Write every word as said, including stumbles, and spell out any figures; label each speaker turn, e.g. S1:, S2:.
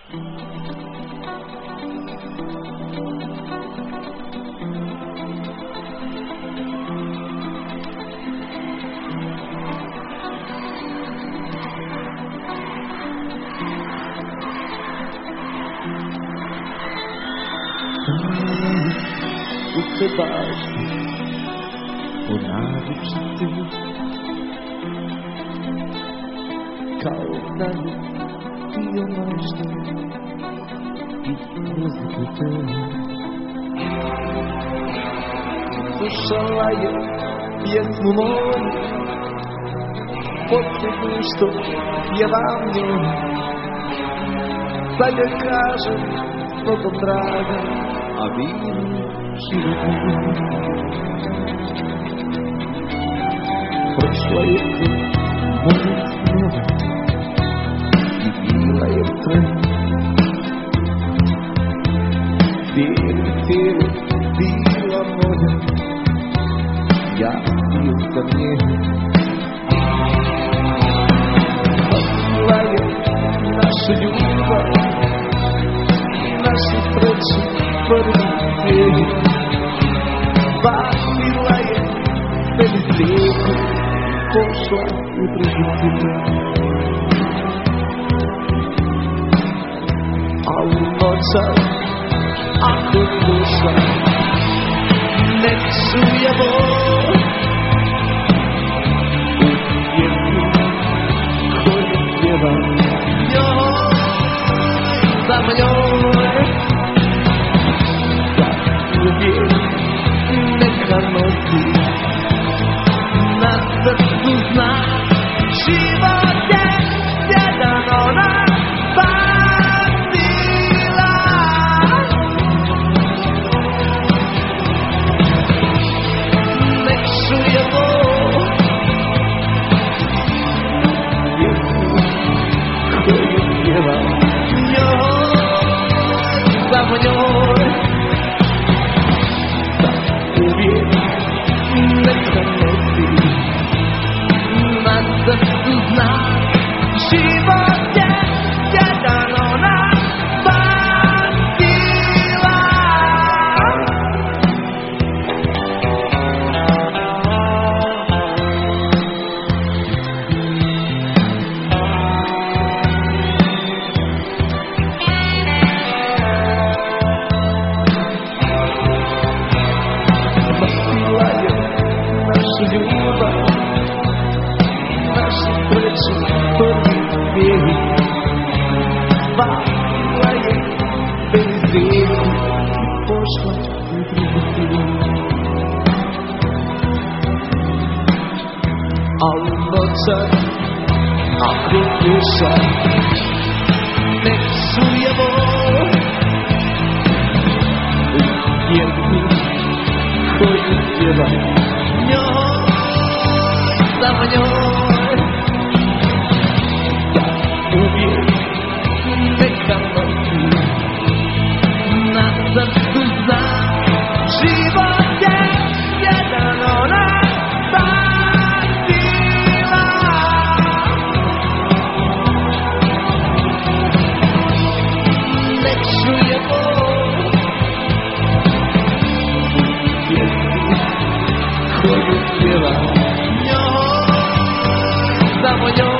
S1: U te bašti u navičiti kao dalje bio mašta i razlite. Slušala je pjesmu moju, posljednju što pjevam njom. Sad joj kažem mnogo draga, a vi životno. Prošla je kroz moje snove i bila je sve. Cijeli cijeli bila moja, ja bio sam nje. Spasila je našu ljubav, našu sreću, prvi cijeli. Spasila je tebi slijeku, pošla u drugi svijet. A u noćas, ako sluša, nek čuje Bog u pjesmu koju pjevam njoj, samo njoj. Uvijek neka nosi na srcu znak, život je jedan, ona spasila. Nek čuje Bog pjesmu koju pjevam njoj, samo njoj. Uvijek neka nosi na srcu znak, život je jedan, ona spasila. Spasila je našu ljubav, našu sreću, prvi cijeli. Spasila je tebi slijeku i pošla u drugi svijet. A u noćas, ako sluša, nek čuje Bog u pjesmi koju pjevam njoj, samo njoj. Da uvijek neka nosi na srcu znak, život je jedan, ona spasila. Nek čuje Bog pjesmu koju pjevam njoj, samo njoj.